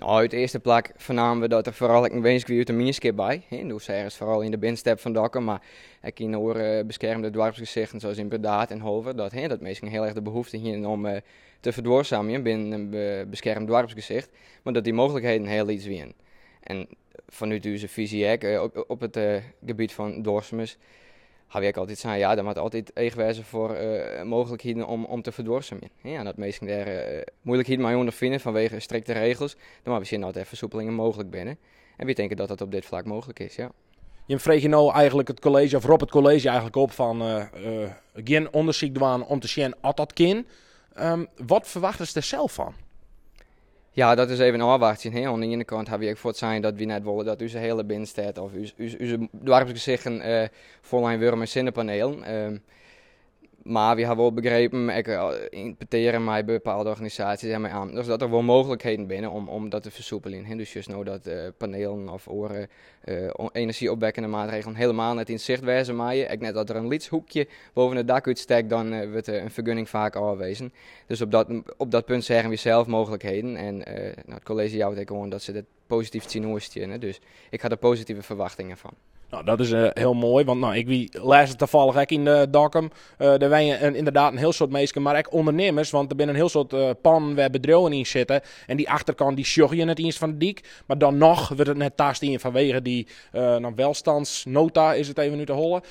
Nou, uit de eerste plek vernamen we dat er vooral een wenselijk uit de minskip bij. Dus ergens vooral in de binnenstep van Dokkum, maar ik in oor beschermde dorpsgezichten zoals in Bredaat en Hover. Dat mensen heel erg de behoefte hebben om te verdwarszamen binnen een beschermd dorpsgezicht. Maar dat die mogelijkheden heel iets zijn. En vanuit onze visie op het gebied van Doorsemers heb ik altijd zeggen, ja, er moet altijd eigenwijze voor mogelijkheden om te verdwarszamen. En dat mensen daar moeilijkheden mee ondervinden vanwege strikte regels, dan maar we zien altijd versoepelingen mogelijk binnen. En we denken dat dat op dit vlak mogelijk is, ja. Je vreeg je nou eigenlijk het college, of roep het college eigenlijk op van geen onderzoek doen om te zien of dat kan. Wat verwachten ze er zelf van? Ja, dat is even een afwachting. Aan de ene kant heb ik voor het zijn dat we net willen dat onze hele binnenstad of onze dorpsgezichten volleen worden met zonnepanelen. Maar we hebben wel begrepen, ik interpreteren mij bepaalde organisaties en mij aan, dus dat er wel mogelijkheden binnen om dat te versoepelen. Dus juist nou dat panelen of energieopwekkende maatregelen helemaal net in zicht wijzen maaien. Ik net dat er een lidshoekje boven het dak uitsteekt, dan wordt een vergunning vaak aanwezen. Dus op dat punt zeggen we zelf mogelijkheden. En nou, het college houdt ook gewoon dat ze dat positief zien hoorstellen. Dus ik had er positieve verwachtingen van. Nou, dat is heel mooi, want ik lees het toevallig ook in de Dokkum. Er zijn inderdaad een heel soort mensen, maar ook ondernemers, want er zijn een heel soort pannen waar bedrijven in zitten. En die achterkant die sjoggen je het eens van de dik, maar dan nog wordt het net tast in vanwege die welstandsnota, is het even nu te hollen.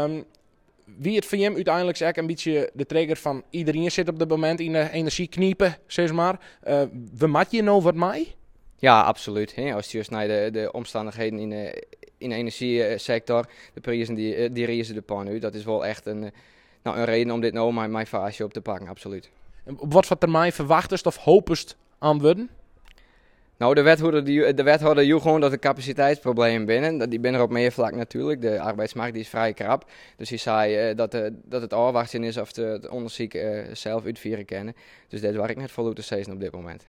Wie het voor hem uiteindelijk is een beetje de trigger van iedereen zit op dit moment in de energiekniepen, zeg maar. We mat je nou wat mee? Ja, absoluut. Als je naar de omstandigheden in de energiesector, de prijzen die reizen de pan uit, dat is wel echt een reden om dit nou mijn fase op te pakken, absoluut. Op wat voor termijn verwachtest of hopest aan worden? Nou, de wethouder joeg gewoon dat er capaciteitsproblemen binnen. Die binnen op meer vlak natuurlijk. De arbeidsmarkt die is vrij krap. Dus hij zei dat het afwachten is of het onderzoek zelf uitvieren kennen. Dus dat waar ik net voluit te zeggen op dit moment.